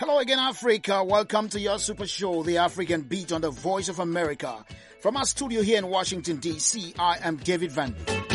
Hello again, Africa. Welcome to your super show, The African Beat on the Voice of America. From our studio here in Washington, D.C., I am David Van.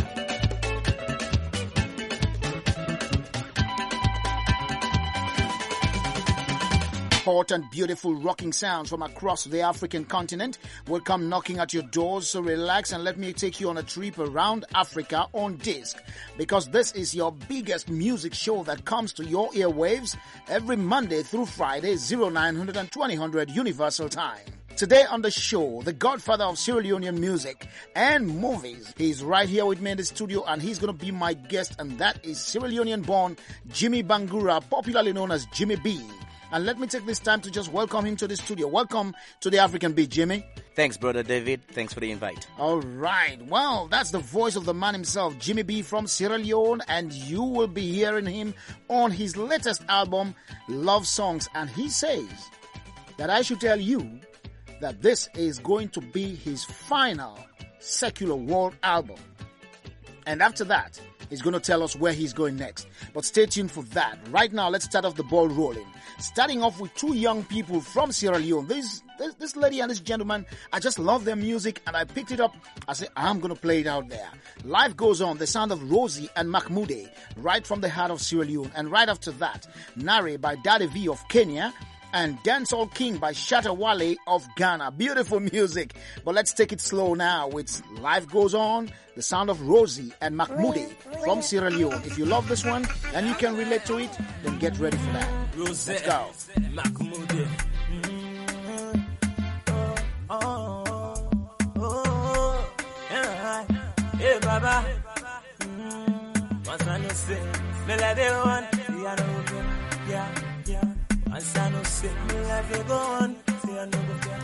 Hot and beautiful rocking sounds from across the African continent will come knocking at your doors, so relax and let me take you on a trip around Africa on disc, because this is your biggest music show that comes to your airwaves every Monday through Friday, 0900 and 2000 Universal Time. Today on the show, the godfather of Sierra Leonean music and movies. He's right here with me in the studio and he's going to be my guest, and that is Sierra Leonean born Jimmy Bangura, popularly known as Jimmy B. And let me take this time to just welcome him to the studio. Welcome to the African Beat, Jimmy. Thanks, Brother David. Thanks for the invite. All right. Well, that's the voice of the man himself, Jimmy B from Sierra Leone, and you will be hearing him on his latest album, Love Songs. And he says that I should tell you that this is going to be his final secular world album. And after that, he's going to tell us where he's going next. But stay tuned for that. Right now, let's start off the ball rolling. Starting off with two young people from Sierra Leone. This lady and this gentleman, I just love their music and I picked it up. I said, I'm going to play it out there. Life Goes On, the sound of Rosie and Mahmoude, right from the heart of Sierra Leone. And right after that, Nare by Daddy V of Kenya, and Dancehall King by Shatta Wale of Ghana. Beautiful music. But let's take it slow now with Life Goes On, the sound of Rosie and Mahmoude from Sierra Leone. If you love this one and you can relate to it, then get ready for that. Let's go. Mahmoude. Hey, Baba. Once I know say, me like the one, yeah. Once I know say, me like the go on, say I know go.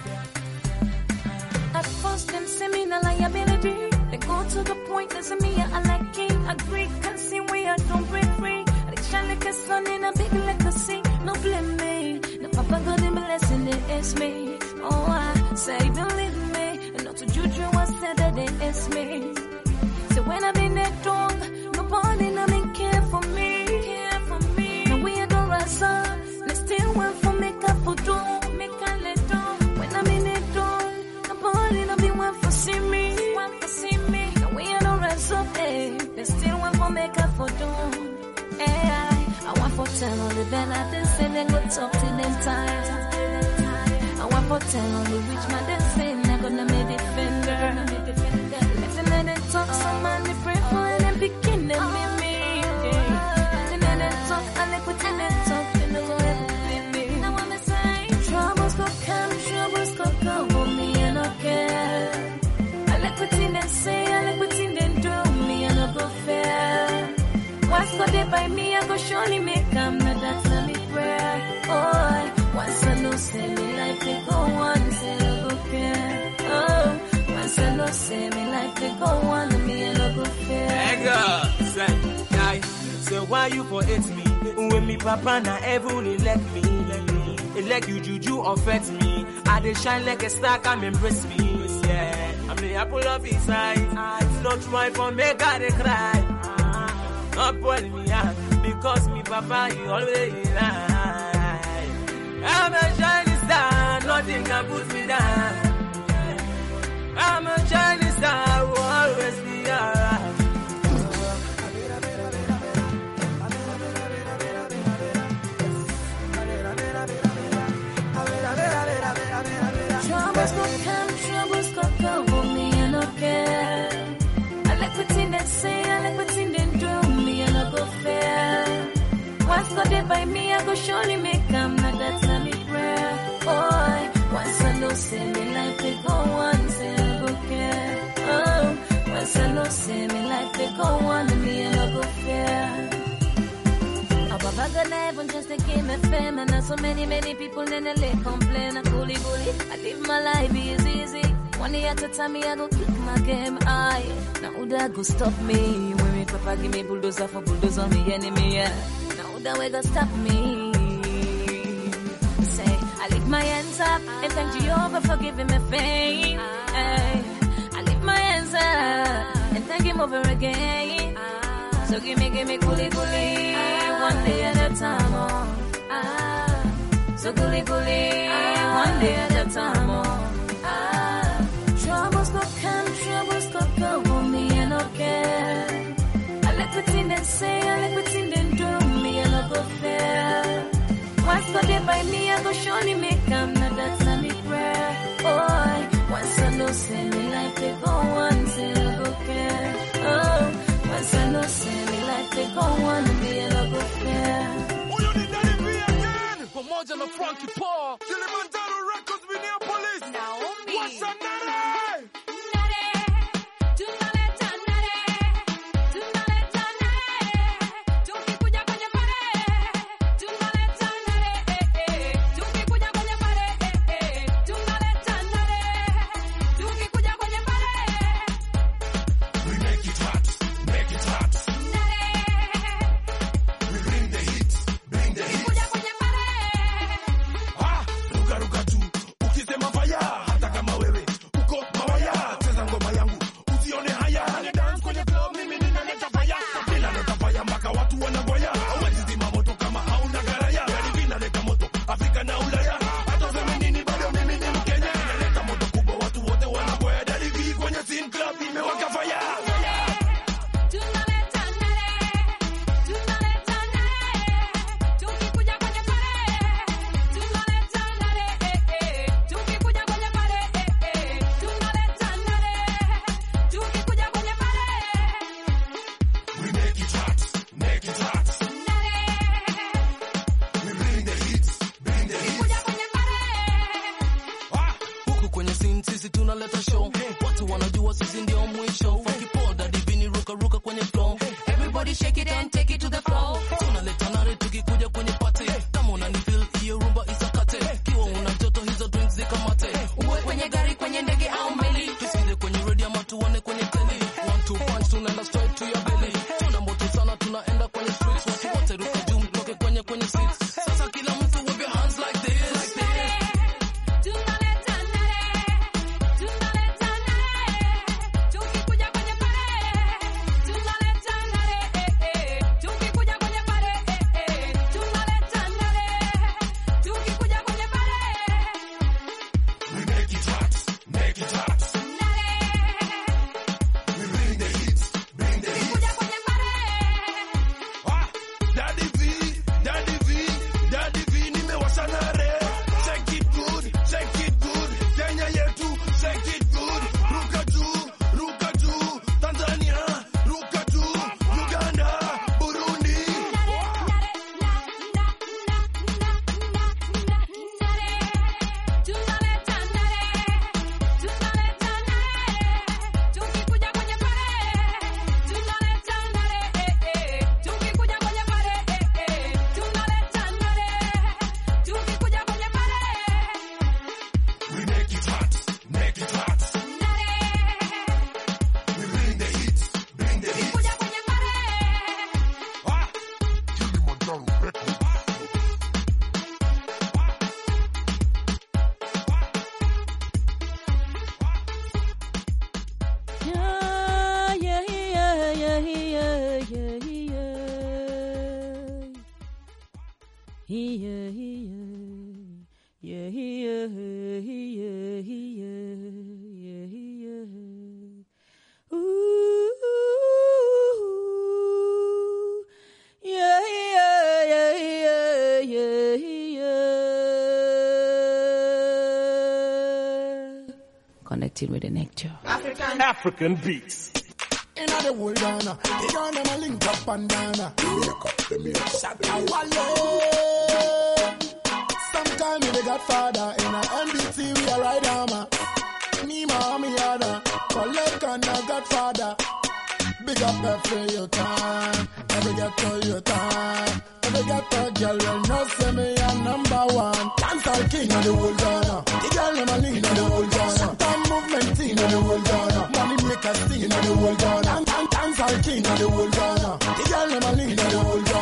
At first them say me no liability. They go to the point, they say me I like king. Agree, can see we I don't break free. They shine like a sun in a big legacy. No blame me, no papa God in blessing they is me. Oh I say believe me, and not to juju I said that they is me. So when I'm in that dog, nobody no me care for me. Now we don't rise up, they still want for make up for do, make a let down. When I'm in that dog, nobody no be want for see me. Now we don't rise up, they still want for make up for do. I want for tell all the bad I didn't say they go talk to them time. I want for tell all the rich man they say they're gonna be defender. Let them talk, some man they pray for and then begin them with me. Let them talk, I like what they talk, they know go ever be me. Now I'm saying, troubles go come, troubles go go, but me I don't care. I like what they say, I like what they do, me I don't go fair. Once got there by me, I go surely make them, now that's not me prayer. Oh, once I know say me like they go on, say I go care. Oh, once I know say me like they go on, me I no go fair. Hey girl, say, guy, so why you for hate me? When me papa na heaven elect me, elect you juju affect me. I dey shine like a star, come embrace me. Yeah, I'm the apple of his eye. Not try for make I dey cry. Not boil me out because me papa he always lie. I'm a shining star, nothing can put me down. I'm a shining star, will always be alright. Troubles go come, troubles go go, but me I no care. I like what they say, I like what they do, me I no go fair. Once got there by me, I go surely make them, now that's not me prayer. Boy, once I know say me like they go on, say I go care. Oh, once I know say me like they go on, me I no go fair. Baba God heaven just to give me fame, and so many people then they complain. I bully, I live my life easy. One day at a time, me I go keep my game high. Now who that go stop me? When me papa give me bulldozer for bulldozer me enemy, yeah. Now who that way go stop me? Say I lift my hands up and thank Jehovah for giving me fame. Hey, I lift my hands up and thank Him over again. So give me coolie, one day at a time, oh. So gully gully, one day at a time. Troubles not come, troubles not come for me, I don't care. I like what they say, I like what they do, me, I don't go fair. Once got there by me, I go surely make them, now that's not me prayer. Oh, once I know, say me like they go on, say I go care. Oh, once I know, say me like they go on, me, I don't go fair. Oh, you need that be again. For Moja and Frankie Paul, Kilimanjaro Records, Minneapolis. Naomi. What's up, Nare? Connecting with the nectar. African beats. In the world, Ghana, they gonna link up and down. Make up the music. Sometimes we got father in a NBT, we are right armor. Me, mommy, other, collect on the Godfather. Big up every your time, every get to your time. Every get to girl will not say me a number one. Dancehall king of the world, Ghana. The girl never lean of the world, Ghana. Time movement team of the world, Ghana. Money makers team of the world, Ghana. Dancehall king of the world, Ghana. The girl never lean of the world, Ghana.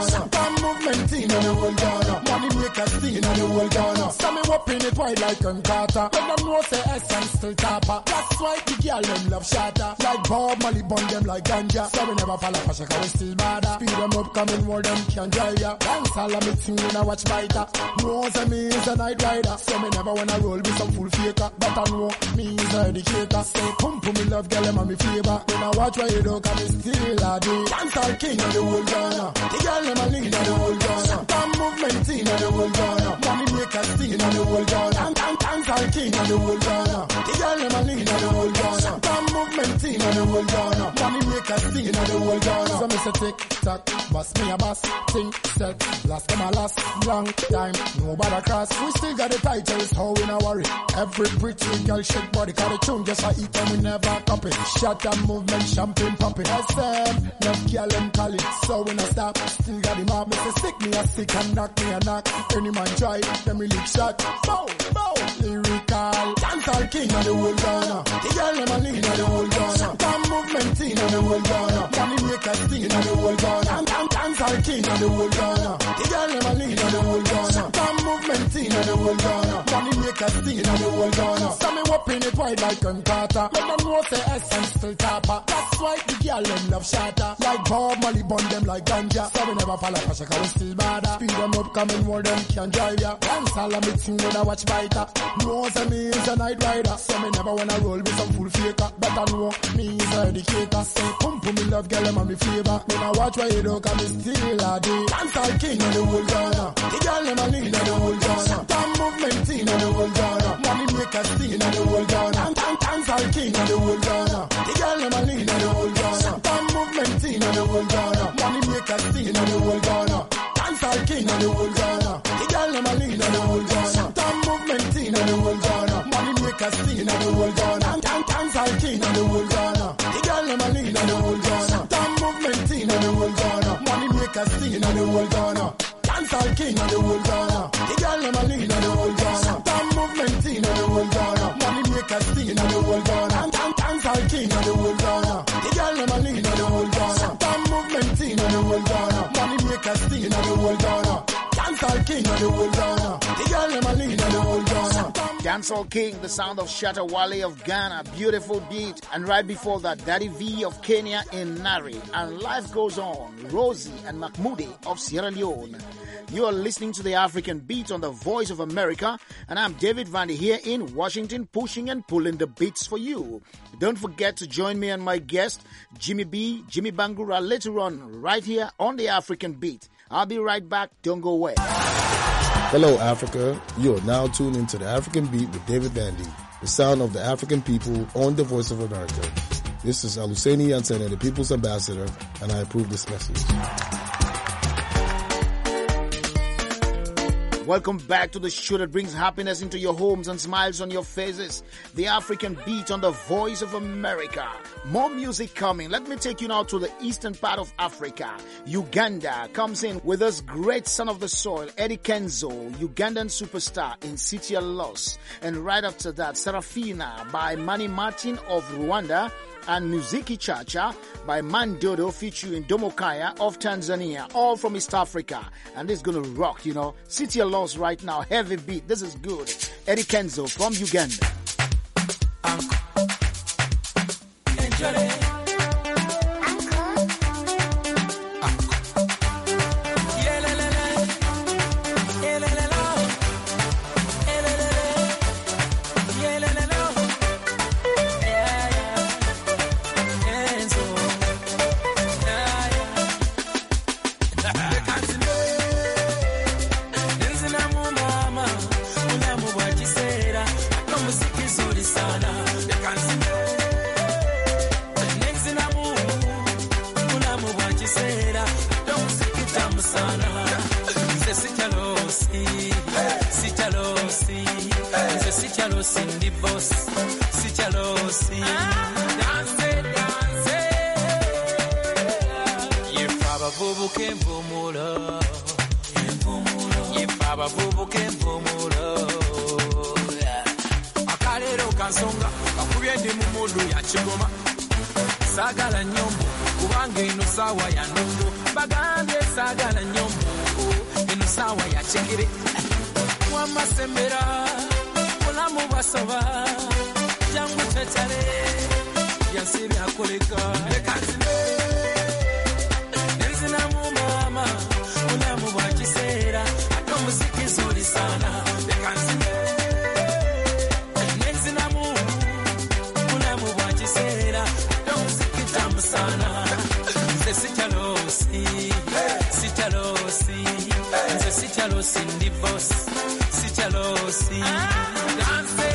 Some movement in the whole Ghana. Money make a scene in the whole Ghana. Some me whopping it wide like Carter. When them know say essence still tapper. That's why the girl them love shatter. Like Bob Marley bun them like ganja. So we never fall off, cause we still bad. Speed them up, coming more them can drive ya. Dance all of me thing when I watch fighter. No say me is a night rider. So me never wanna roll with some full faker. But I know me is a educator. Say pump me love girl them and me flavor. When I watch where you do, cause me still a day. Dance all king of the whole Ghana. The girl them a lead of the whole Ghana. Some movement in the whole Ghana. Money make a scene of the whole Ghana. Dance all king of the whole Ghana. The girl them a lead of the whole Ghana. Some movement in the whole Ghana. Money make a scene of the whole Ghana. So me say tick tock, bust me a bus, think set, last come a last, long time, nobody cross. We still got the titles, how we not worry. Every pretty girl shake body, cause the tune just a eat and we never copy. Shut up movement, champagne popping. SM, love girl and call it, so we not stop. Still got the mob, me say stick me a stick and knock me a knock. Any man try, then me lick shot. Bow, bow, lyrical. Dance all king of the whole Ghana. The girl them a lead of the whole Ghana. Some movement in of the whole Ghana. Money make a scene of the whole Ghana. Dance all king of the whole Ghana. The girl them a lead of the whole Ghana. Some movement in of the whole Ghana. Money make a scene of the whole Ghana. Some me whopping it wide like Carter. Let them know say essence still tapper. That's why the girl them love shatter. Like Bob Marley bun them like ganja. So we never fall off, cause we still bad. Speed them up, coming more them can drive ya. Dance all of me thing when I watch fighter. No say me is a night rider. So me never wanna roll with some full faker. But I know me is a educator. Say pump me love girl them and me flavor. When I watch where you do, cause me still a day. Dance all king of the whole Ghana. The girl them a lead of the whole Ghana. Some movement in of the whole Ghana. Money make a scene of the whole Ghana. Dance all king of the whole Ghana. The girl them a lead of the whole Ghana. Some movement in of the whole Ghana. Money make a scene of the whole Ghana. Dance all king of the whole Ghana. The girl them a lead of the whole Ghana. Some movement in of the whole Ghana. Money make a scene of the whole Ghana. Dance all king of the whole Ghana. The girl them a lead of the whole Ghana. Some movement in of the whole Ghana. Money make a scene of the whole Ghana. Dance all king of the whole Ghana. The girl them a lead of the whole Ghana. Some movement in of the whole Ghana. Money make a scene of the whole Ghana. Dance all king of the whole Ghana. The girl them a lead of the whole Ghana. Some movement in of the whole Ghana. Money make a scene of the whole Ghana. Dancehall king of the whole Ghana. The girl them a lead of the whole Ghana. Dancehall king, the sound of Shatta Wale of Ghana, beautiful beat. And right before that, Daddy V of Kenya in Nari. And life goes on, Rosie and Mahmoudi of Sierra Leone. You are listening to the African Beat on the Voice of America, and I'm David Vandy here in Washington, pushing and pulling the beats for you. Don't forget to join me and my guest, Jimmy B, Jimmy Bangura, later on, right here on the African Beat. I'll be right back. Don't go away. Hello, Africa. You are now tuned into the African Beat with David Vandy, the sound of the African people on the Voice of America. This is Aluseni Yansene, the People's Ambassador, and I approve this message. Welcome back to the show that brings happiness into your homes and smiles on your faces. The African Beat on the Voice of America. More music coming. Let me take you now to the eastern part of Africa. Uganda comes in with this great son of the soil, Eddie Kenzo, Ugandan superstar in City Loss. And right after that, Serafina by Manny Martin of Rwanda, and Muziki Chacha by Mandodo featuring Domokaya of Tanzania, all from East Africa. And this is gonna rock, you know. City of Loss right now, heavy beat. This is good. Eddie Kenzo from Uganda. Sagala nyombo kubanga ino sawa ya nondo bagambye sagala nyombo waya chengere wama sembera ulamu basaba jangu tetare yasiri akoleka lekanzime nenzina mu mama ulamu bwakisera ato muziki zuri sana lekanzime nenzina mu ulamu bwakisera ato muziki tamu sana sitalosi ndi boss sitalosi dance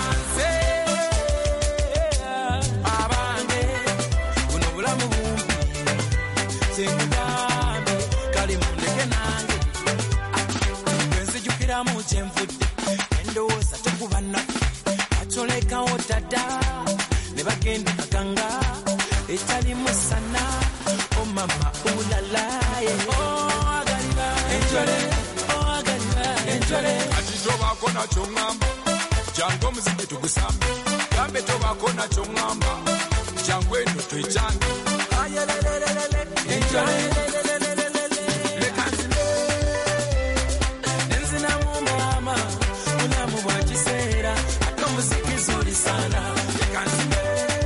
abande kuno bulamu bumbi sengambe kali mundeke nange kwenzijukira mu kyemvudde endowooza tekubana atolekawo dada ne bagenda kaganga etali musana oh mama ulala oh agaliba enjole oh agaliba enjole ati tobako na chongamba jango muziki tugusambe gambe tobako na chongamba jango eno twechange ayelelelele enjole lekanzime nenzina mu mama unamu bwakisera ato muziki zuri sana lekanzime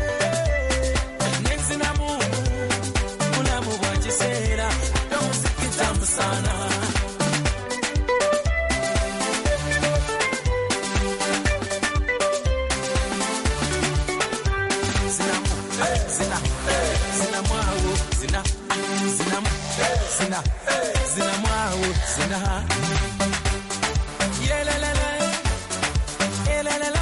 sana zina mwawo zina yelelele yelelele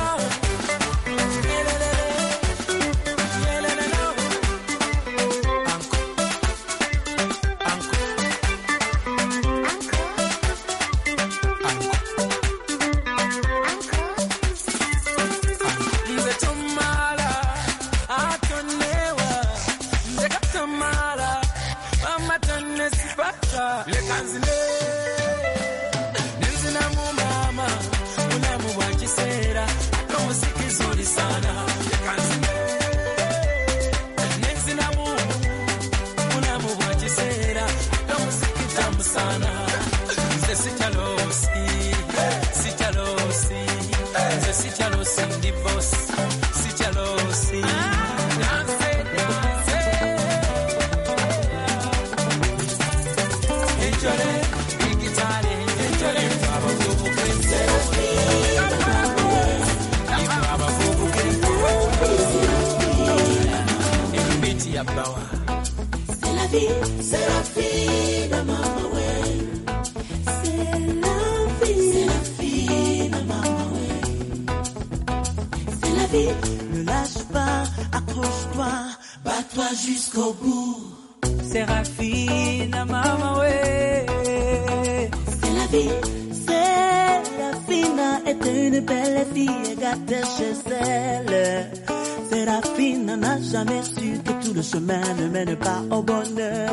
C'est la vie, maman, ouais. C'est la vie, maman, ouais. C'est la vie, ne lâche pas, accroche-toi, bats-toi jusqu'au bout. Séraphine, maman, ouais. C'est la vie, Séraphine était une belle fille gâtée chez elle. Séraphine n'a jamais su que tout le chemin ne mène pas au bonheur.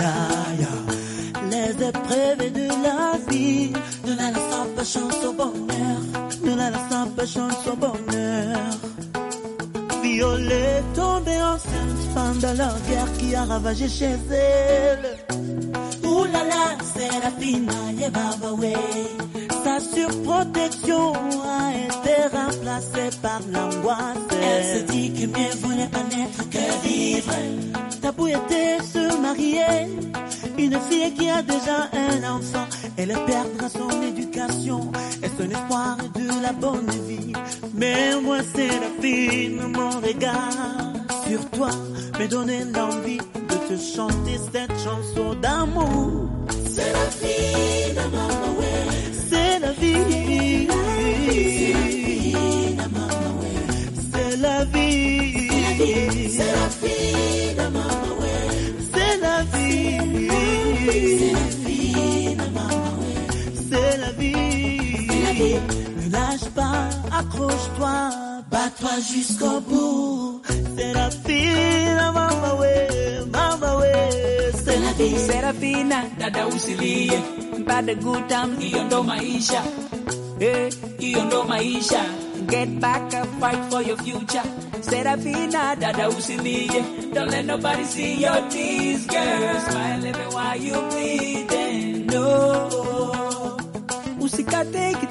Les épreuves de la vie ne la laissent pas chance au bonheur. Ne la laissent pas chance au bonheur. Violée, tombée enceinte pendant la guerre qui a ravagé chez elle. Ouh là là, Séraphine, baba ouais. Sa surprotection a été remplacée par l'angoisse. Elle se dit que mieux voulait pas naître que vivre. Tabou était se marier. Une fille qui a déjà un enfant, elle perdra son éducation et son espoir de la bonne vie. Mais moi, Séraphine, mon regard sur toi me donnait l'envie de te chanter cette chanson d'amour. Séraphine, maman, ouais. C'est la vie. Séraphine, maman, ouais. C'est la vie. Séraphine, maman, ouais. C'est la vie. Séraphine, maman, ouais. C'est la vie. Ne lâche pas, accroche-toi, bats-toi jusqu'au bout. Séraphine, maman, ouais. Maman, ouais. C'est la vie. Serafina, dada usilie, mpate good time, hiyo ndo maisha. Hiyo ndo maisha. Get back up, fight for your future. Serafina, dada usilie, don't let nobody see your tears, girl. Smile even while you bleeding, no.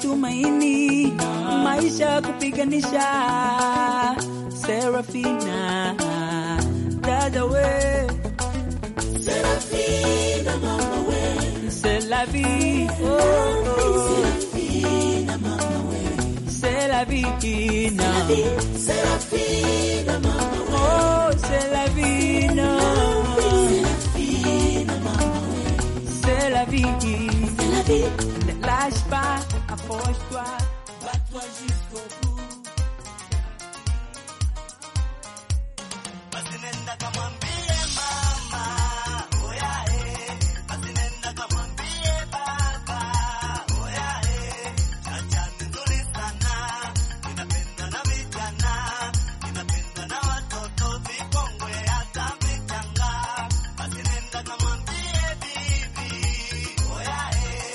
matumaini, maisha kupiganisha. Serafina, dada we, Serafina mama we, c'est la vie, Serafina mama we, c'est la vie, Serafina mama we, oh c'est la vie, Serafina mama we, c'est la vie. Ne lâche pas, approche-toi, bats-toi jusqu'au bout. Basinenda kamwambie mama, oya basinenda kamwambie baba, oya chacha nzuri sana, ninapenda na vijana, ninapenda na watoto vikongwe hata vichanga. Basinenda kamwambie bibi, oya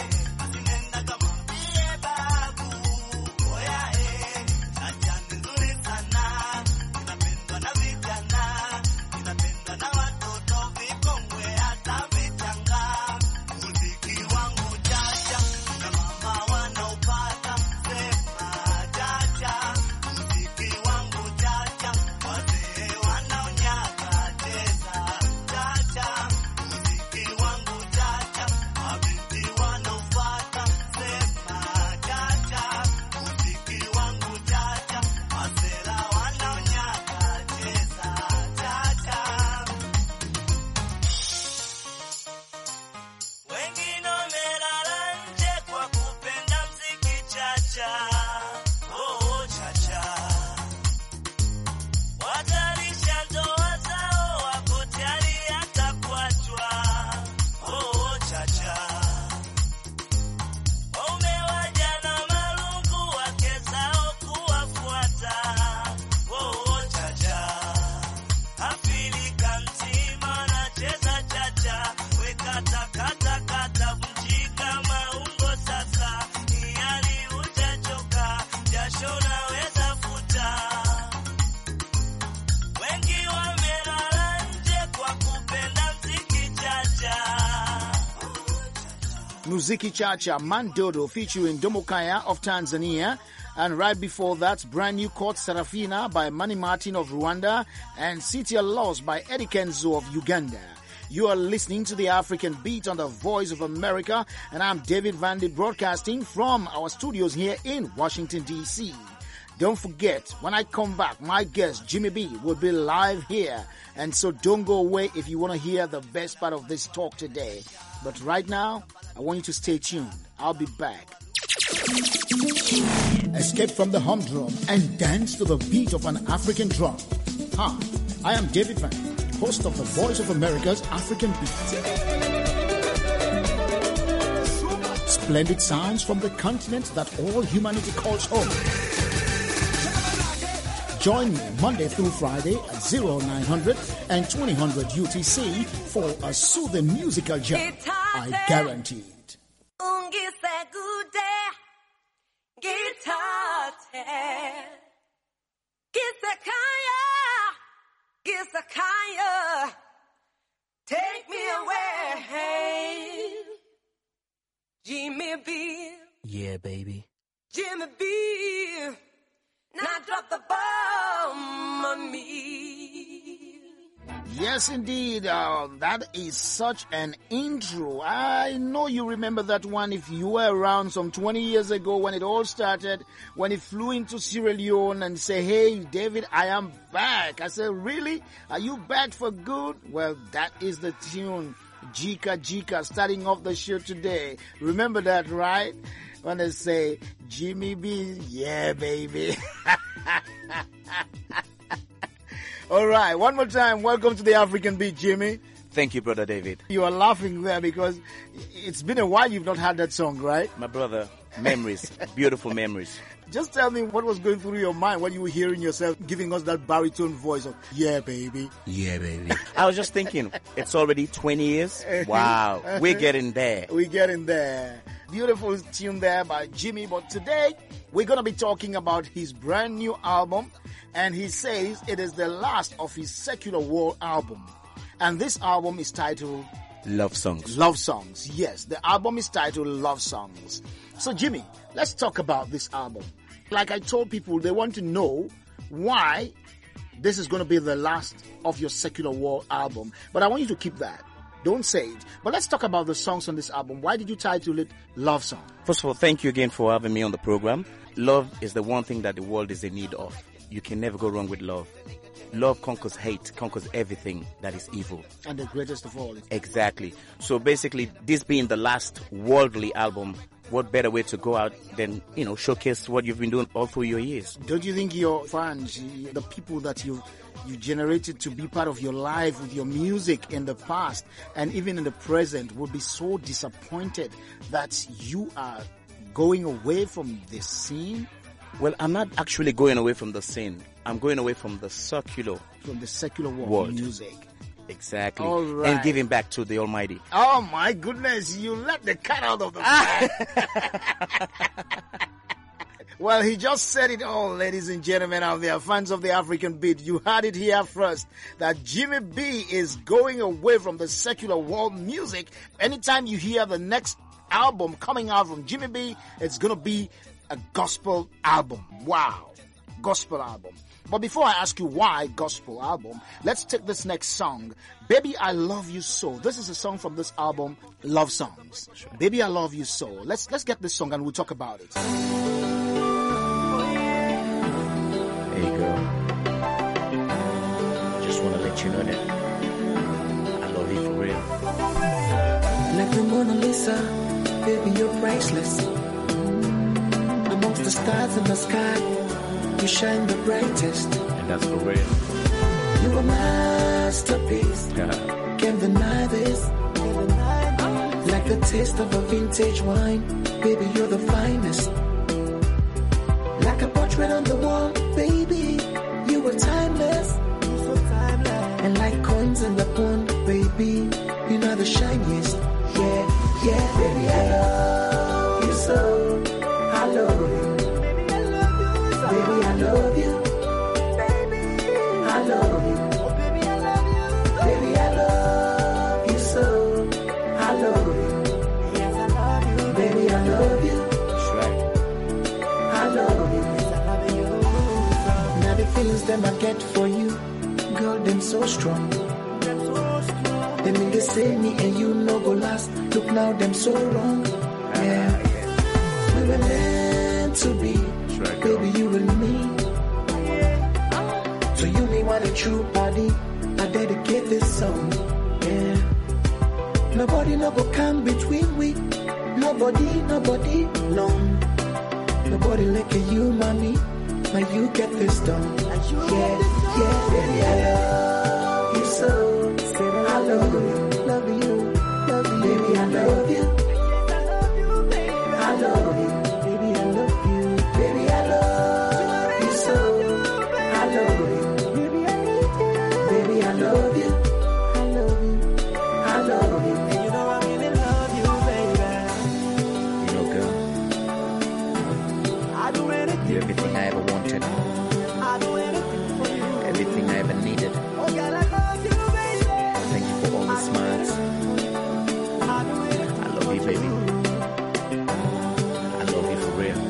Muziki Chacha, Mandodo featuring Domokaya of Tanzania. And right before that, brand new Court Serafina by Manny Martin of Rwanda and City of Lost by Eddie Kenzo of Uganda. You are listening to the African Beat on the Voice of America, and I'm David Vandy broadcasting from our studios here in Washington, D.C. Don't forget, when I come back, my guest Jimmy B will be live here. And so don't go away if you want to hear the best part of this talk today. But right now, I want you to stay tuned. I'll be back. Escape from the humdrum and dance to the beat of an African drum. Hi, I am David Vandy, host of the Voice of America's African Beat. Splendid sounds from the continent that all humanity calls home. Join me Monday through Friday at 0900 and 2000 UTC for a soothing musical jam. I guarantee it. Take me away, Jimmy B. Yeah, baby. Jimmy B. Now drop the bomb on me. Yes, indeed. That is such an intro. I know you remember that one if you were around some 20 years ago when it all started, when he flew into Sierra Leone and said, hey, David, I am back. I said, really? Are you back for good? Well, that is the tune, Jika Jika, starting off the show today. Remember that, right? When they say, Jimmy B, yeah, baby. All right, one more time. Welcome to the African Beat, Jimmy. Thank you, Brother David. You are laughing there because it's been a while you've not had that song, right? My brother, memories, beautiful memories. Just tell me what was going through your mind when you were hearing yourself giving us that baritone voice of, yeah, baby. Yeah, baby. I was just thinking, it's already 20 years. Wow, we're getting there. We're getting there. Beautiful tune there by Jimmy. But today, we're going to be talking about his brand new album. And he says it is the last of his Secular World album. And this album is titled Love Songs. Love Songs, yes. The album is titled Love Songs. So, Jimmy, let's talk about this album. Like I told people, they want to know why this is going to be the last of your Secular World album. But I want you to keep that. Don't say it. But let's talk about the songs on this album. Why did you title it Love Song? First of all, thank you again for having me on the program. Love is the one thing that the world is in need of. You can never go wrong with love. Love conquers hate, conquers everything that is evil. And the greatest of all. Exactly. So basically, this being the last worldly album, what better way to go out than, showcase what you've been doing all through your years? Don't you think your fans, the people that you generated to be part of your life with your music in the past and even in the present would be so disappointed that you are going away from this scene? Well, I'm not actually going away from the scene. I'm going away from the secular. From the secular world music. Exactly. All right. And giving back to the Almighty. Oh my goodness, you let the cat out of the bag. Well, he just said it all, ladies and gentlemen out there, fans of the African Beat. You heard it here first, that Jimmy B is going away from the secular world music. Anytime you hear the next album coming out from Jimmy B, it's going to be a gospel album. Wow. Gospel album. But before I ask you why gospel album, let's take this next song, Baby I Love You So. This is a song from this album, Love Songs. Sure. Baby I Love You So. Let's get this song and we'll talk about it. Hey girl, just want to let you know that I love you for real. Like the Mona Lisa, baby you're priceless. Amongst the stars in the sky, you shine the brightest. And that's for real. You're a masterpiece. Yeah. Can't deny this. Like the taste of a vintage wine, baby, you're the finest. Like a portrait on the wall, baby, you were timeless. And like coins in the pond, baby, you're not the shiniest. Yeah, yeah, baby, I love you so. I love you. Baby, I love you. I love you. Baby, I love you so. I love you. Baby, I love you. That's right. I love you. Now the feelings them I get for you, girl, them so strong. They mean they say me and you no go last. Look now, them so wrong. Yeah, we were meant to be. Right, baby, you and me. So you me want a true body. I dedicate this song. Yeah. Nobody no go come between we. Nobody, long. Nobody like you, mommy. Now you get this done. Yeah, yeah, baby, I love you so. I love you, love you, baby, I love you. I love you. Everything I ever wanted. Everything I ever needed. Thank you for all the smiles. I love you, baby. I love you for real.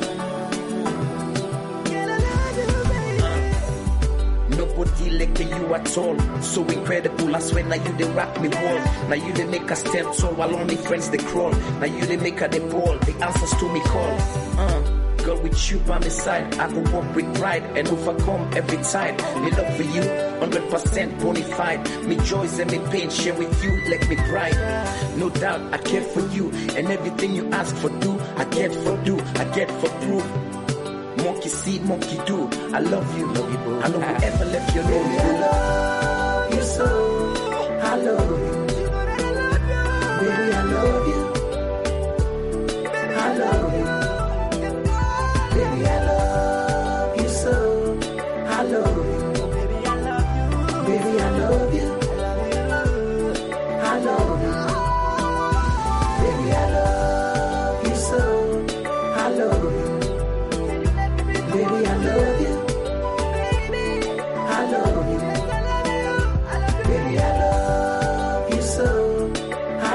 Nobody like you at all. So incredible, I swear now you they rock me wall. Now you they make a step tall while only friends they crawl. Now you they make a they ball. The answers to me call. Girl, with you by my side, I go walk with pride and overcome every tide. Me love for you, 100% bona fide. Me joys and me pain, share with you like me pride. No doubt, I care for you, and everything you ask for do, I get for proof. Monkey see, monkey do. I love you, boo. I know whoever left you alone. I love you so. I love you, baby. I love you. I love you. Baby, I love you so. I love you. Baby, I love you. Baby, I love you. I love you. Baby, I love you so. I love you. Baby, I love you. I love you. Baby, I love you so. I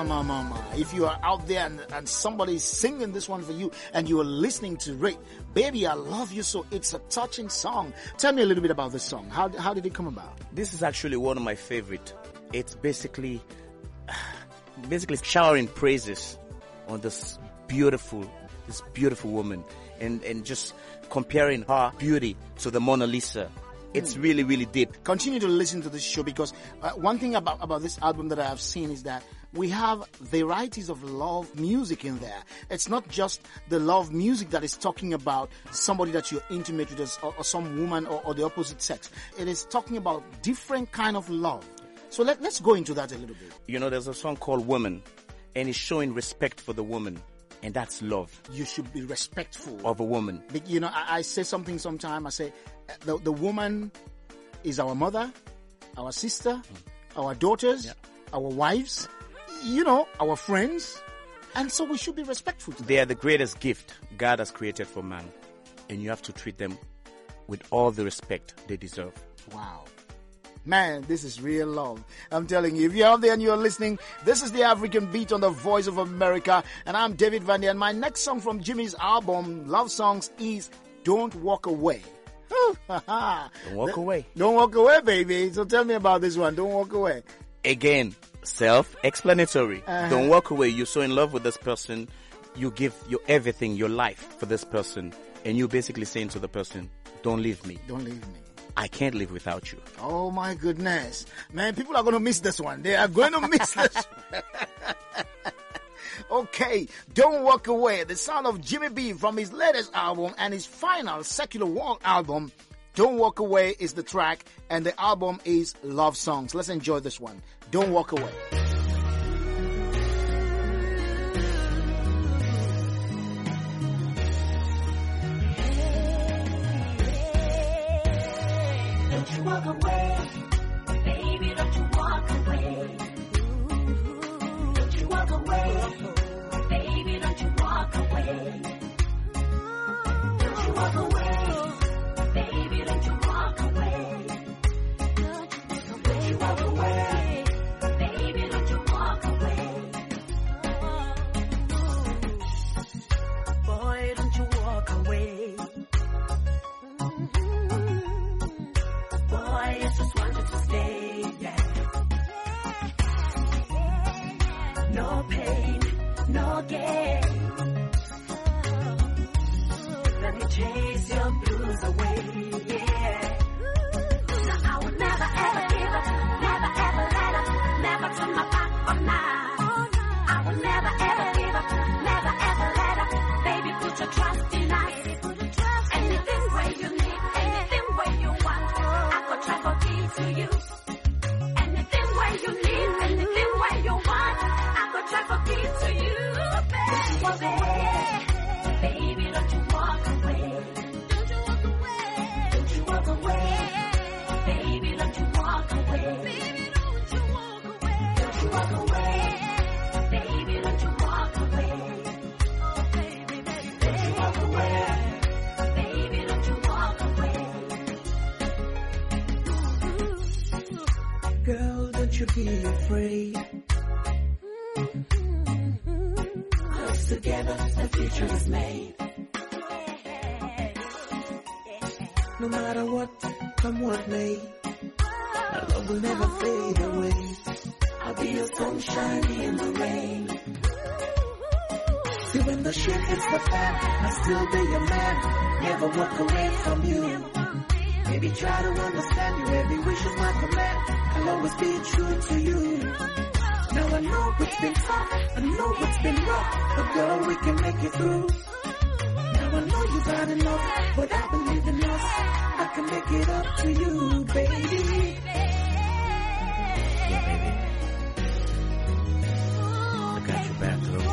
Mama. If you are out there and somebody is singing this one for you and you are listening to it, Baby, I Love You So, it's a touching song. Tell me a little bit about this song. How did it come about? This is actually one of my favorite. It's basically showering praises on this beautiful woman and just comparing her beauty to the Mona Lisa. It's really, really deep. Continue to listen to this show because one thing about this album that I have seen is that we have varieties of love music in there. It's not just the love music that is talking about somebody that you're intimate with or some woman or the opposite sex. It is talking about different kind of love. So let's go into that a little bit. You know, there's a song called Woman, and it's showing respect for the woman. And that's love. You should be respectful of a woman. You know, I say something sometime. I say the woman is our mother, our sister, our daughters, our wives, you know, our friends. And so we should be respectful to them. They are the greatest gift God has created for man. And you have to treat them with all the respect they deserve. Wow. Man, this is real love. I'm telling you, if you're out there and you're listening, this is the African Beat on the Voice of America. And I'm David Vandy. And my next song from Jimmy's album, Love Songs, is Don't Walk Away. Don't walk away. Don't walk away, baby. So tell me about this one. Don't walk away. Again, self-explanatory. Don't walk away. You're so in love with this person. You give your everything, your life for this person. And you're basically saying to the person, don't leave me. Don't leave me. I can't live without you. Oh my goodness. Man, people are going to miss this one. They are going to miss this. Okay, Don't Walk Away. The sound of Jimmy B from his latest album and his final Secular World album. Don't Walk Away is the track and the album is Love Songs. Let's enjoy this one. Don't Walk Away. Don't you walk away, baby, don't you walk away. Don't you walk away, baby, don't you walk away. Don't you walk away, baby, don't you walk away. Don't you walk away, baby, don't you walk away. Boy, don't you walk away. Boy, I just want you to stay, yeah. No pain, no gain. Let me chase your blues away, yeah. Now I will never ever give up, never ever let up, never turn my back on now. I will never ever give up, never ever let up. Baby, put your trust in us. Anything where you need, anything where you want, I could try for give to you. Anything where you need, anything where you want, I could try for give to you. Don't you walk away, baby, don't you walk away. Don't you walk away, baby, don't you walk away. Don't you walk away, baby, don't you walk away. Don't you walk away, baby, don't you walk away. Girl, don't you be afraid. 'Cause together the future is made. No matter what, come what may, our love will never fade away. I'll be your sunshine in the rain. See, when the shit hits the fan, I'll still be your man. Never walk away from you. Baby, try to understand you. Every wish is my command. I'll always be true to you. Now I know it's been tough, I know it's been rough, but girl, we can make it through. Now I know you got enough, but I believe in us. I can make it up to you, baby. I got your back, girl.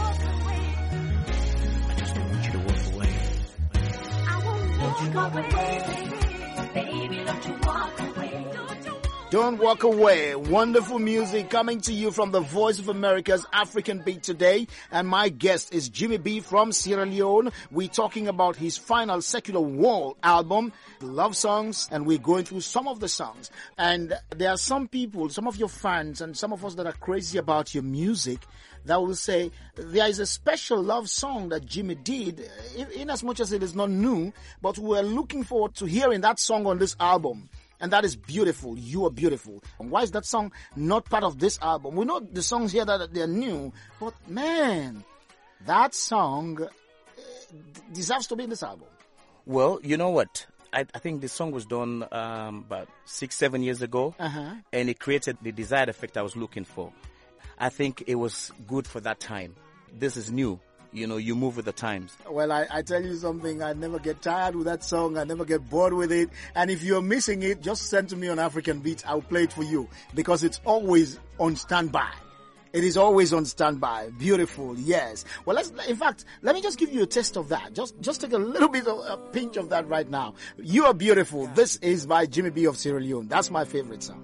I just don't want you to walk away. Don't you walk away, baby, don't you walk away. Don't walk away. Wonderful music coming to you from the Voice of America's African Beat today. And my guest is Jimmy B from Sierra Leone. We're talking about his final Secular World album, Love Songs, and we're going through some of the songs. And there are some people, some of your fans, and some of us that are crazy about your music that will say there is a special love song that Jimmy did, in as much as it is not new, but we're looking forward to hearing that song on this album. And that is Beautiful. You Are Beautiful. And why is that song not part of this album? We know the songs here that they're new, but man, that song deserves to be in this album. Well, you know what? I think the song was done about 6-7 years ago, and it created the desired effect I was looking for. I think it was good for that time. This is new. You know, you move with the times. Well, I tell you something, I never get tired with that song. I never get bored with it. And if you're missing it, just send to me on African Beats. I'll play it for you because it's always on standby. It is always on standby. Beautiful, yes. Well, in fact, let me just give you a taste of that. Just take a little bit of a pinch of that right now. You Are Beautiful. This is by Jimmy B of Sierra Leone. That's my favorite song.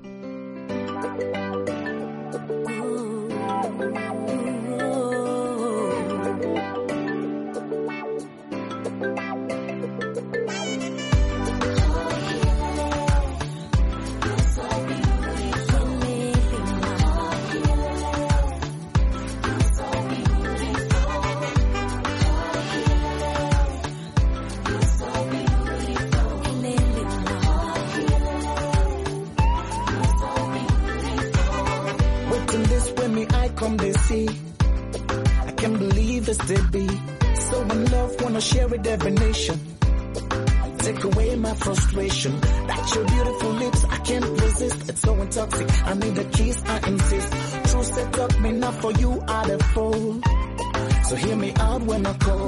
I can't believe this to be so in love, wanna share with every nation. Take away my frustration. That's your beautiful lips, I can't resist. It's so intoxicating. I need a kiss, I insist. True set up me not for you are the fool. So hear me out when I call.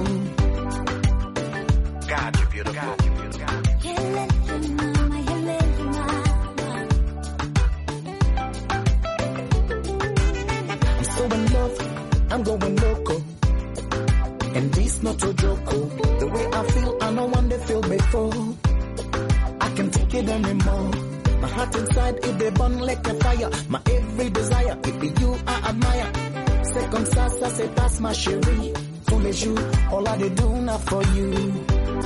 God, you're beautiful. God, you're beautiful. I'm going loco, and this not a joke. The way I feel, I know one day feel before. I can't take it anymore. My heart inside, it they burn like a fire. My every desire, it be you I admire. Second class, I say pass my chérie. Fool as you, all I do now for you.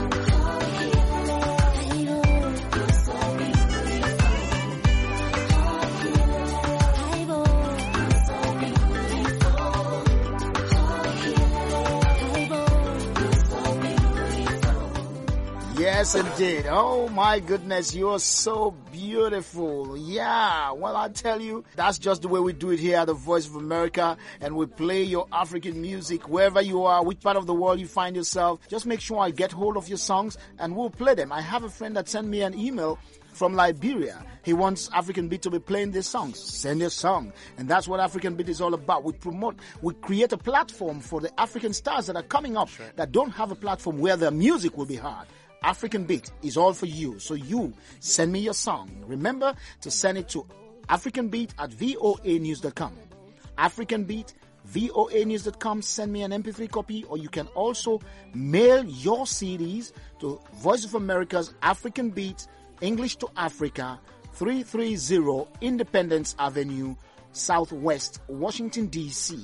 Yes, indeed. Oh, my goodness. You're so beautiful. Yeah. Well, I tell you, that's just the way we do it here at the Voice of America. And we play your African music wherever you are, which part of the world you find yourself. Just make sure I get hold of your songs and we'll play them. I have a friend that sent me an email from Liberia. He wants African Beat to be playing these songs. Send your song. And that's what African Beat is all about. We create a platform for the African stars that are coming up that don't have a platform where their music will be heard. African Beat is all for you. So you send me your song. Remember to send it to africanbeat@voanews.com. Africanbeat, voanews.com. Send me an MP3 copy, or you can also mail your CDs to Voice of America's African Beat, English to Africa, 330 Independence Avenue, Southwest, Washington, D.C.,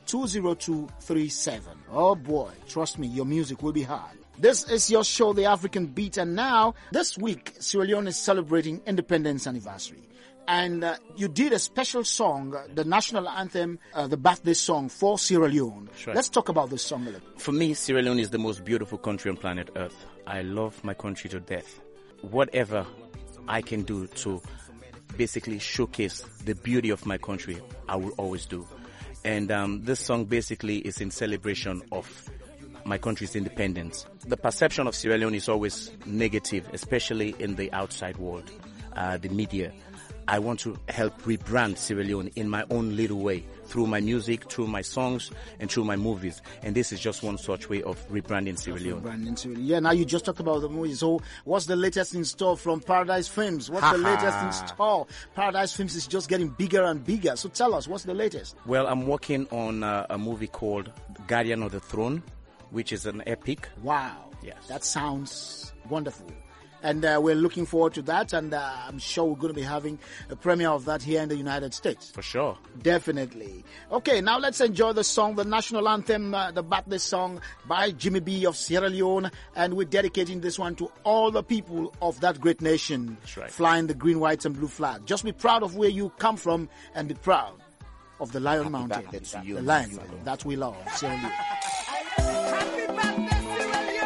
20237. Oh boy, trust me, your music will be heard. This is your show, The African Beat, and now, this week, Sierra Leone is celebrating Independence Anniversary. And you did a special song, the national anthem, the birthday song for Sierra Leone. Sure. Let's talk about this song a little. For me, Sierra Leone is the most beautiful country on planet Earth. I love my country to death. Whatever I can do to basically showcase the beauty of my country, I will always do. And this song basically is in celebration of my country's independence. The perception of Sierra Leone is always negative, especially in the outside world, the media. I want to help rebrand Sierra Leone in my own little way, through my music, through my songs, and through my movies. And this is just one such way of rebranding Sierra Leone. Yeah, now you just talked about the movies. So what's the latest in store from Paradise Films? What's the latest in store? Paradise Films is just getting bigger and bigger. So tell us, what's the latest? Well, I'm working on a movie called Guardian of the Throne, which is an epic. Wow. Yes. That sounds wonderful. And we're looking forward to that. And I'm sure we're going to be having a premiere of that here in the United States. For sure. Definitely. Okay, now let's enjoy the song, the national anthem, the birthday song by Jimmy B of Sierra Leone. And we're dedicating this one to all the people of that great nation. That's right. Flying the green, white, and blue flag. Just be proud of where you come from and be proud of the Lion Mountain, the lion that we love, Sierra Leone. Happy birthday, Sierra Leone!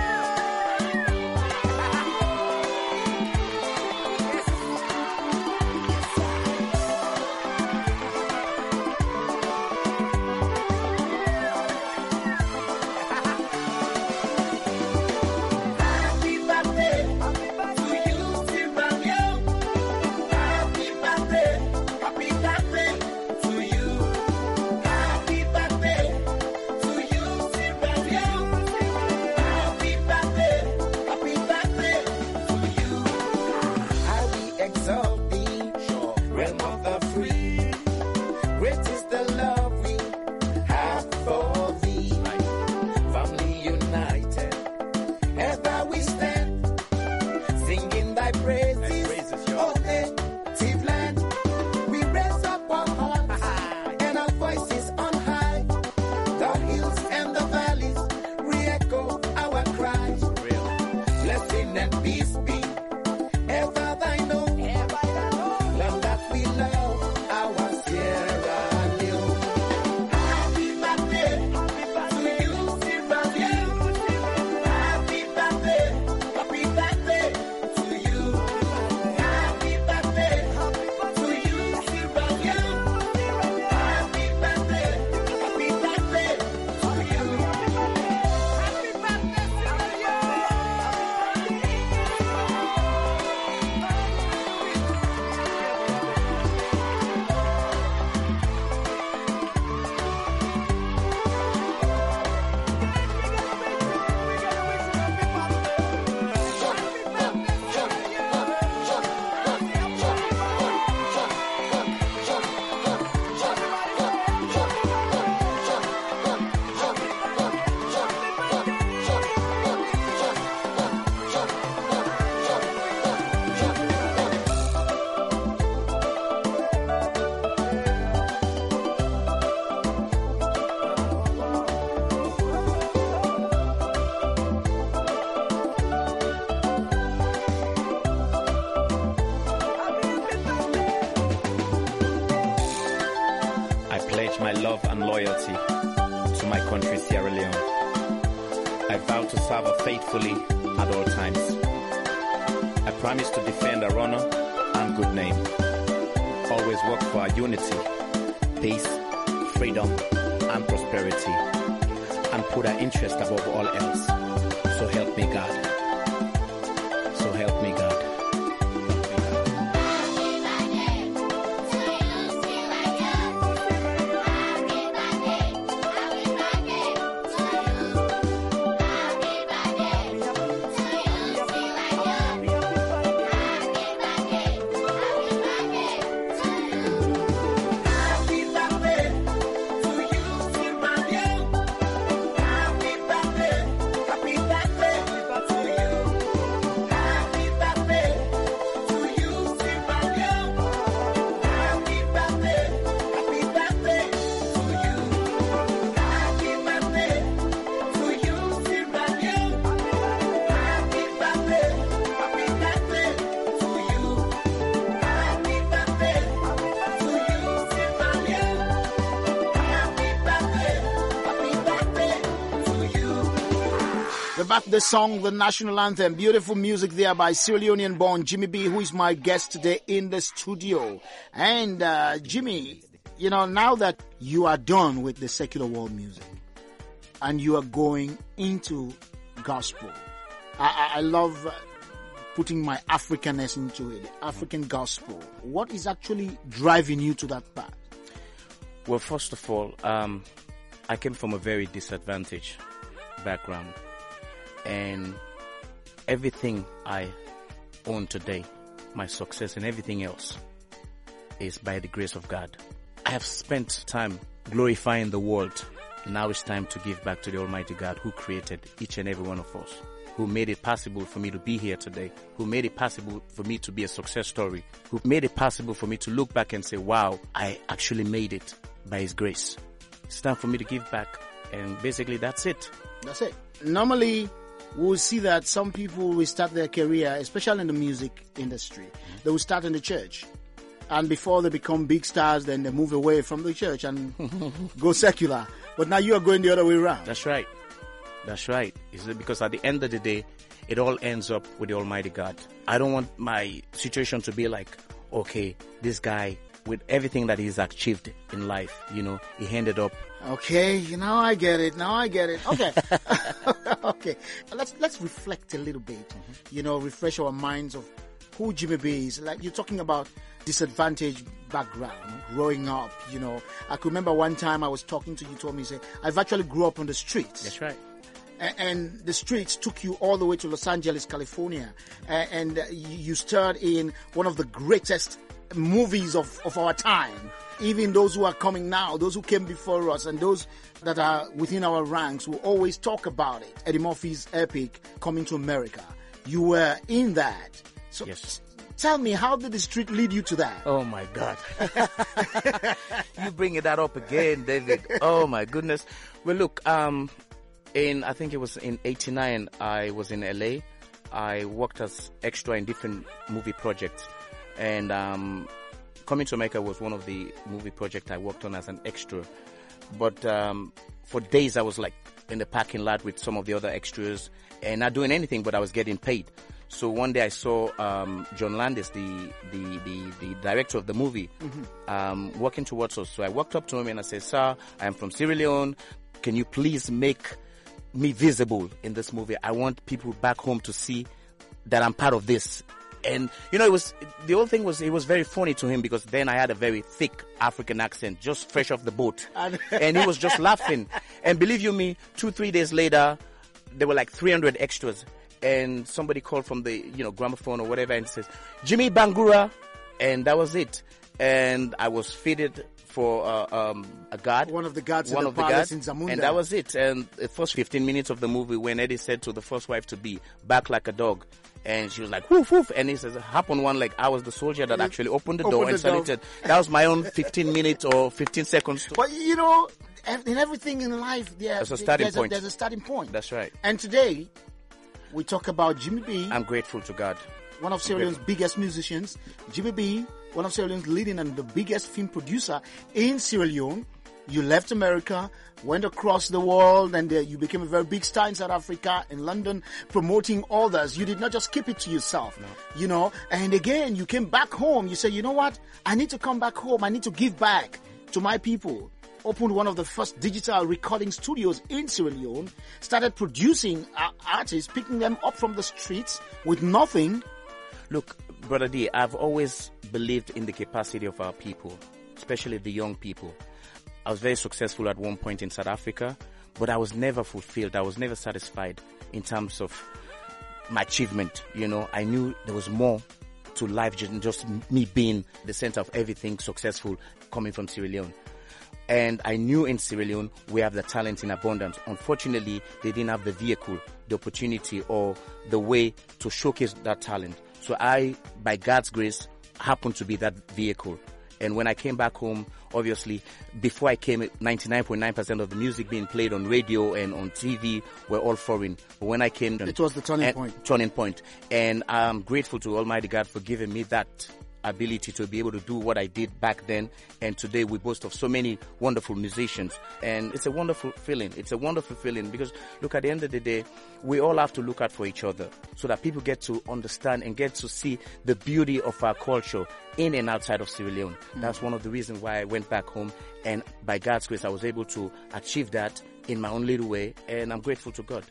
My love and loyalty to my country, Sierra Leone. I vow to serve her faithfully at all times. I promise to defend her honor and good name. Always work for our unity, peace, freedom, and prosperity, and put our interest above all else. So help me God. So help me God. The song, the national anthem, beautiful music there by Sierra Leonean born Jimmy B, who is my guest today in the studio. And Jimmy, you know, now that you are done with the secular world music and you are going into gospel, I love putting my Africanness into it, African gospel. What is actually driving you to that path? Well, first of all, I came from a very disadvantaged background. And everything I own today, my success and everything else, is by the grace of God. I have spent time glorifying the world. Now it's time to give back to the Almighty God who created each and every one of us. who made it possible for me to be here today, who made it possible for me to be a success story, who made it possible for me to look back and say, wow, I actually made it by his grace. It's time for me to give back. And basically, that's it. That's it. Normally, we'll see that some people will start their career, especially in the music industry. They will start in the church. And before they become big stars, then they move away from the church and go secular. But now you are going the other way around. That's right. That's right. Is it because at the end of the day, it all ends up with the Almighty God. I don't want my situation to be like, okay, this guy, with everything that he's achieved in life, he ended up. Okay, now I get it. Okay. Okay. Let's reflect a little bit. Refresh our minds of who Jimmy B is. Like, you're talking about disadvantaged background, growing up, I could remember one time I was talking to you, told me, say, I've actually grew up on the streets. That's right. And the streets took you all the way to Los Angeles, California. And you starred in one of the greatest movies of our time. Even those who are coming now, those who came before us, and those that are within our ranks will always talk about it. Eddie Murphy's epic Coming to America. You were in that. So yes. Tell me, how did the street lead you to that? Oh my God. You bringing that up again, David. Oh my goodness. Well, look, I think it was in 89, I was in LA. I worked as extra in different movie projects. And Coming to America was one of the movie projects I worked on as an extra. But for days I was like in the parking lot with some of the other extras and not doing anything, but I was getting paid. So one day I saw John Landis, the director of the movie, walking towards us. So I walked up to him and I said, "Sir, I am from Sierra Leone. Can you please make me visible in this movie? I want people back home to see that I'm part of this." And, it was very funny to him because then I had a very thick African accent, just fresh off the boat. And he was just laughing. And believe you me, 2-3 days later, there were like 300 extras. And somebody called from the, gramophone or whatever and says, "Jimmy Bangura." And that was it. And I was fitted for a guard. One of the guards in the palace in Zamunda. And that was it. And the first 15 minutes of the movie, when Eddie said to the first wife to be back like a dog, and she was like, "Woof, woof." And he says, happened one leg. I was the soldier that actually opened the door and saluted. That was my own 15 minutes or 15 seconds. But in everything in life, there's a starting point. That's right. And today, we talk about Jimmy B. I'm grateful to God. One of Sierra Leone's biggest musicians. Jimmy B, one of Sierra Leone's leading and the biggest film producer in Sierra Leone. You left America, went across the world, and you became a very big star in South Africa, in London, promoting others. You did not just keep it to yourself, And again, you came back home. You said, "You know what? I need to come back home. I need to give back to my people." Opened one of the first digital recording studios in Sierra Leone, started producing artists, picking them up from the streets with nothing. Look, Brother D, I've always believed in the capacity of our people, especially the young people. I was very successful at one point in South Africa, but I was never fulfilled. I was never satisfied in terms of my achievement. I knew there was more to life than just me being the center of everything successful coming from Sierra Leone. And I knew in Sierra Leone, we have the talent in abundance. Unfortunately, they didn't have the vehicle, the opportunity, or the way to showcase that talent. So I, by God's grace, happened to be that vehicle. And when I came back home, obviously, before I came, 99.9% of the music being played on radio and on TV were all foreign. But when I came... It was the turning point. And I'm grateful to Almighty God for giving me that ability to be able to do what I did back then. And today we boast of so many wonderful musicians. And it's a wonderful feeling. It's a wonderful feeling because, look, at the end of the day, we all have to look out for each other so that people get to understand and get to see the beauty of our culture in and outside of Sierra Leone. That's one of the reasons why I went back home. And by God's grace, I was able to achieve that in my own little way. And I'm grateful to God.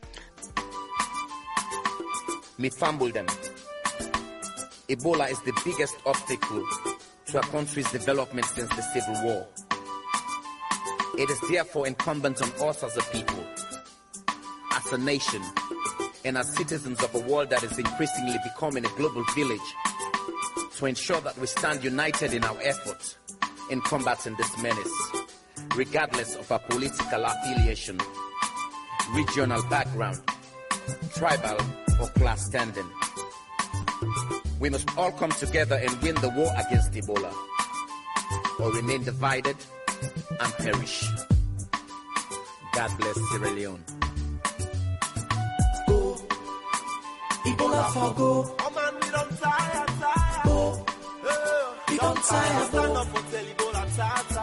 Me fumble them. Ebola is the biggest obstacle to a country's development since the Civil War. It is therefore incumbent on us as a people, as a nation, and as citizens of a world that is increasingly becoming a global village, to ensure that we stand united in our efforts in combating this menace, regardless of our political affiliation, regional background, tribal, or class standing. We must all come together and win the war against Ebola, or remain divided and perish. God bless Sierra Leone. Go, Ebola for go. Oh man, we don't tire. Go, we don't tire. Stand up and tell Ebola,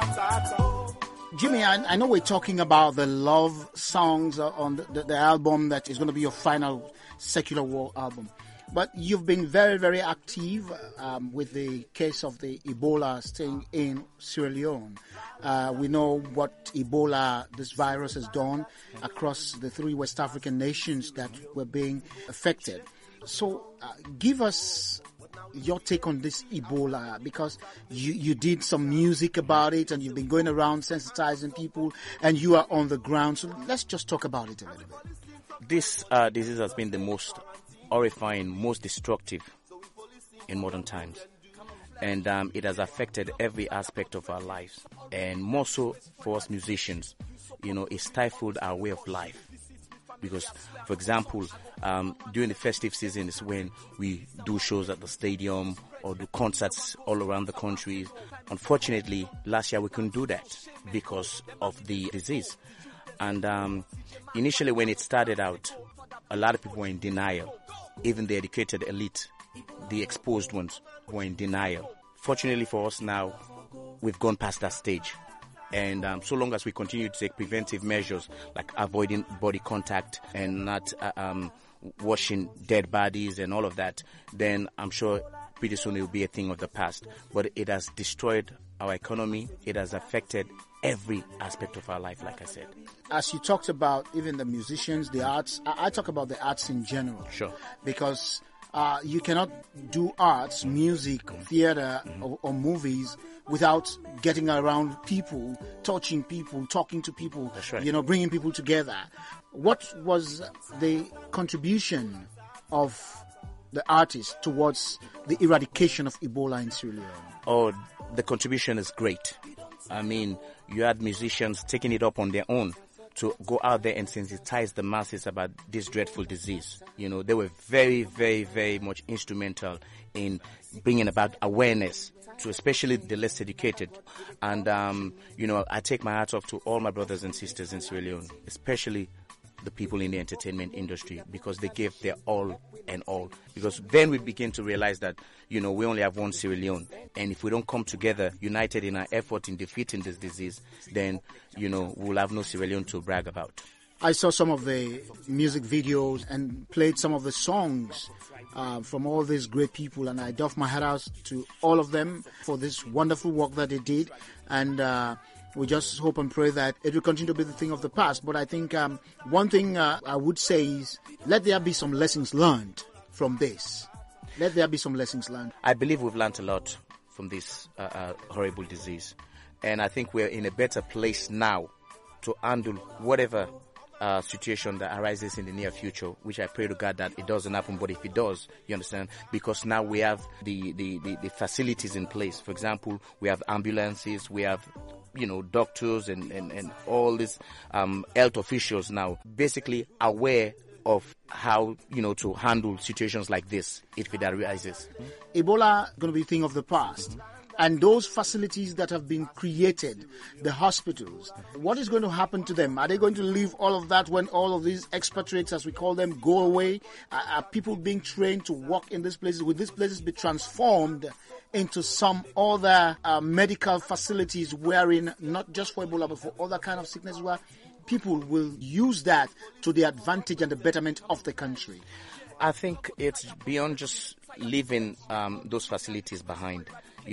ta. Jimmy, I know we're talking about the love songs on the album that is going to be your final secular war album. But you've been very, very active with the case of the Ebola staying in Sierra Leone. We know what Ebola, this virus, has done across the 3 West African nations that were being affected. So give us your take on this Ebola, because you did some music about it and you've been going around sensitizing people and you are on the ground. So let's just talk about it a little bit. This disease has been the most horrifying, most destructive in modern times. And it has affected every aspect of our lives. And more so for us musicians, it stifled our way of life. Because, for example, during the festive season is when we do shows at the stadium or do concerts all around the country. Unfortunately, last year we couldn't do that because of the disease. And initially when it started out, a lot of people were in denial. Even the educated elite, the exposed ones, were in denial. Fortunately for us now, we've gone past that stage. And so long as we continue to take preventive measures like avoiding body contact and not washing dead bodies and all of that, then I'm sure pretty soon it will be a thing of the past. But it has destroyed our economy. It has affected every aspect of our life, like I said. As you talked about even the musicians, the arts, I talk about the arts in general. Sure. Because you cannot do arts, music, theater, or movies without getting around people, touching people, talking to people, That's right. Bringing people together. What was the contribution of the artists towards the eradication of Ebola in Sierra Leone? Oh, the contribution is great. I mean, you had musicians taking it up on their own to go out there and sensitize the masses about this dreadful disease. They were very, very, very much instrumental in bringing about awareness to especially the less educated. And, I take my hat off to all my brothers and sisters in Sierra Leone, especially the people in the entertainment industry, because they gave their all and all. Because then we begin to realize that, we only have one Sierra Leone. And if we don't come together, united in our effort in defeating this disease, then, we'll have no Sierra Leone to brag about. I saw some of the music videos and played some of the songs from all these great people, and I doff my hat out to all of them for this wonderful work that they did. And we just hope and pray that it will continue to be the thing of the past. But I think one thing I would say is let there be some lessons learned from this. Let there be some lessons learned. I believe we've learned a lot from this horrible disease. And I think we're in a better place now to handle whatever situation that arises in the near future, which I pray to God that it doesn't happen. But if it does, you understand, because now we have the facilities in place. For example, we have ambulances, we have doctors and all these health officials now basically aware of how, to handle situations like this if it arises. Ebola going to be a thing of the past. And those facilities that have been created, the hospitals, what is going to happen to them? Are they going to leave all of that when all of these expatriates, as we call them, go away? Are people being trained to work in these places? Will these places be transformed into some other medical facilities wherein, not just for Ebola, but for other kind of sickness, where people will use that to the advantage and the betterment of the country? I think it's beyond just leaving those facilities behind.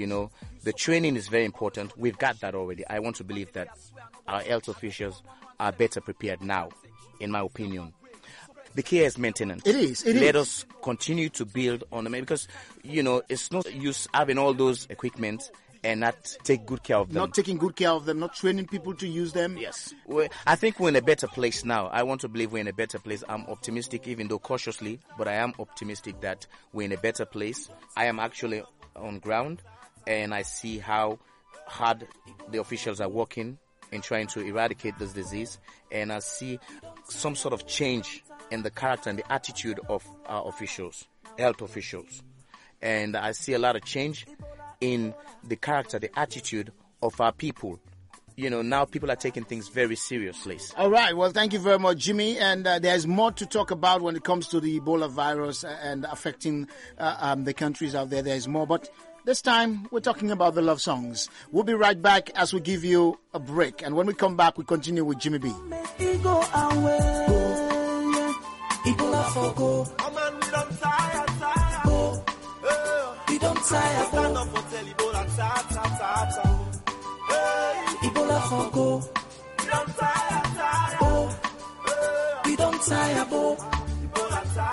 The training is very important. We've got that already. I want to believe that our health officials are better prepared now, in my opinion. The key is maintenance. It is. Let us continue to build on them, because, it's not use having all those equipment and not take good care of them. Not taking good care of them, not training people to use them. Yes. I think we're in a better place now. I want to believe we're in a better place. I'm optimistic, even though cautiously, but I am optimistic that we're in a better place. I am actually on ground, and I see how hard the officials are working in trying to eradicate this disease, and I see some sort of change in the character and the attitude of our officials, health officials. And I see a lot of change in the character, the attitude of our people. You know, now people are taking things very seriously. All right. Well, thank you very much, Jimmy. And there's more to talk about when it comes to the Ebola virus and affecting the countries out there. There's more. But this time, we're talking about the love songs. We'll be right back as we give you a break. And when we come back, we continue with Jimmy B. Ebola for go. Oh man, we don't tire. Go. We don't tire. Stand up for tell Ebola, ta. Hey. Ebola for go. We don't tire. We don't tire. Go. Ebola, ta.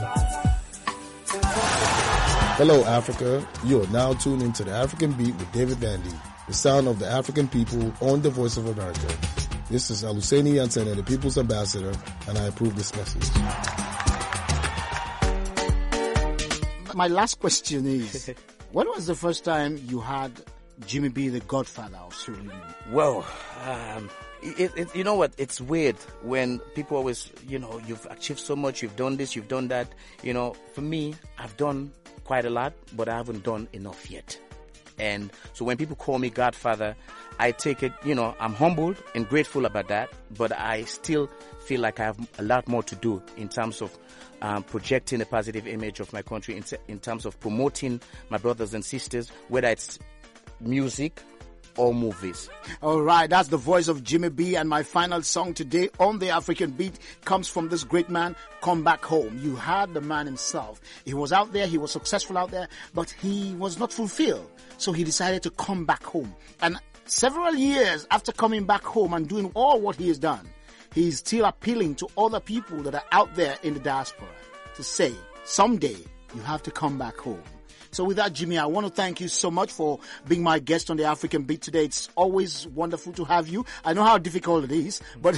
Hello, Africa. You are now tuned into the African Beat with David Vandy, the sound of the African people on the Voice of America. This is Aluseni Yansene, the People's Ambassador, and I approve this message. My last question is, when was the first time you had Jimmy B, the godfather of Sierra Leone? Well, you know what? It's weird when people always, you've achieved so much, you've done this, you've done that. You know, for me, I've done quite a lot, but I haven't done enough yet. And so when people call me Godfather, I take it, I'm humbled and grateful about that, but I still feel like I have a lot more to do in terms of projecting a positive image of my country, in terms of promoting my brothers and sisters, whether it's music or movies. All right, that's the voice of Jimmy B, and my final song today on the African Beat comes from this great man, Come Back Home. You heard the man himself. He was out there, he was successful out there, but he was not fulfilled. So he decided to come back home. And several years after coming back home and doing all what he has done, he is still appealing to other people that are out there in the diaspora to say, someday you have to come back home. So with that, Jimmy, I want to thank you so much for being my guest on the African Beat today. It's always wonderful to have you. I know how difficult it is, but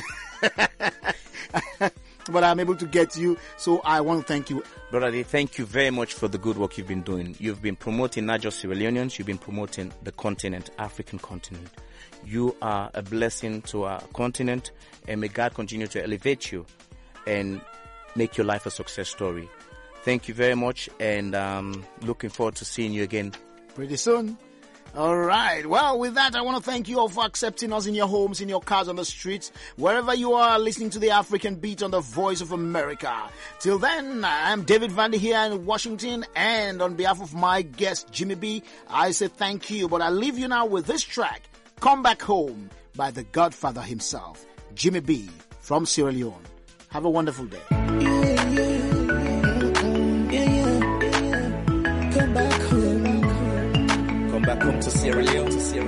but I'm able to get you. So I want to thank you. Brother Lee, thank you very much for the good work you've been doing. You've been promoting not just Sierra Leoneans, you've been promoting the continent, African continent. You are a blessing to our continent, and may God continue to elevate you and make your life a success story. Thank you very much, and looking forward to seeing you again pretty soon. All right. Well, with that, I want to thank you all for accepting us in your homes, in your cars, on the streets, wherever you are listening to the African Beat on the Voice of America. Till then, I'm David Vandy here in Washington, and on behalf of my guest, Jimmy B, I say thank you. But I leave you now with this track, Come Back Home, by the Godfather himself, Jimmy B from Sierra Leone. Have a wonderful day. Come back home. Come back home to Sierra Leone.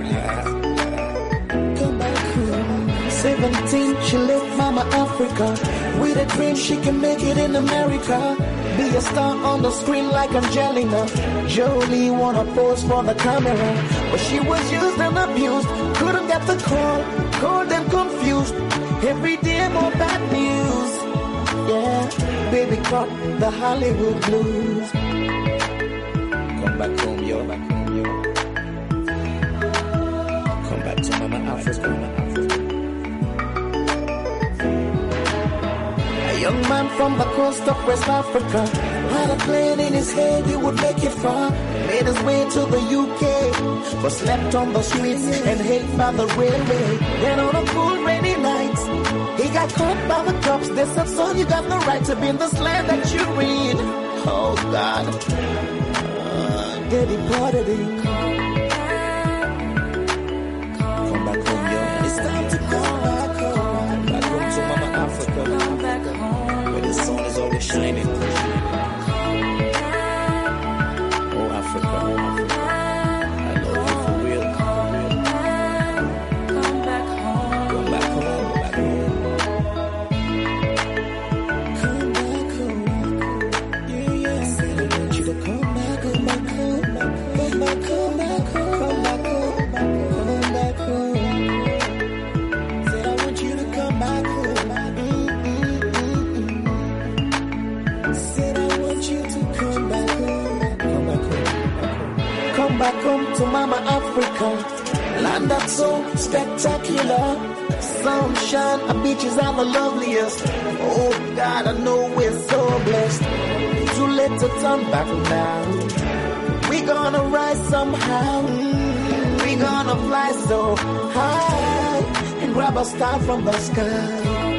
Come back home. 17, she left Mama Africa. With a dream she can make it in America. Be a star on the screen like Angelina Jolie. Wanna pose for the camera, but she was used and abused. Couldn't get the call, cold and confused. Every day more bad news. Yeah, baby caught the Hollywood blues. Come back home, yo. Come back to Mama Africa. A young man from the coast of West Africa had a plan in his head he would make it far. Made his way to the UK, but slept on the streets and hit by the railway. Then on a cool rainy night, he got caught by the cops. They said, son, you got no right to be in this land that you're in. Oh God, they deported him. Come back home, yo. It's time to go back home. Back home to Mama Africa, where the sun is always shining. Oh Africa, I love you for real. Come back home. Come back home. Yeah. I said I want you to come back home. Come back home. Said I want you to come back home. Said I want you to come back home. Come back home to Mama Africa. Land that's so spectacular. sunshine, our beaches are the loveliest. Oh God, I know we're so blessed. Too late to turn back now. We gonna rise somehow. We gonna fly so high and grab a star from the sky.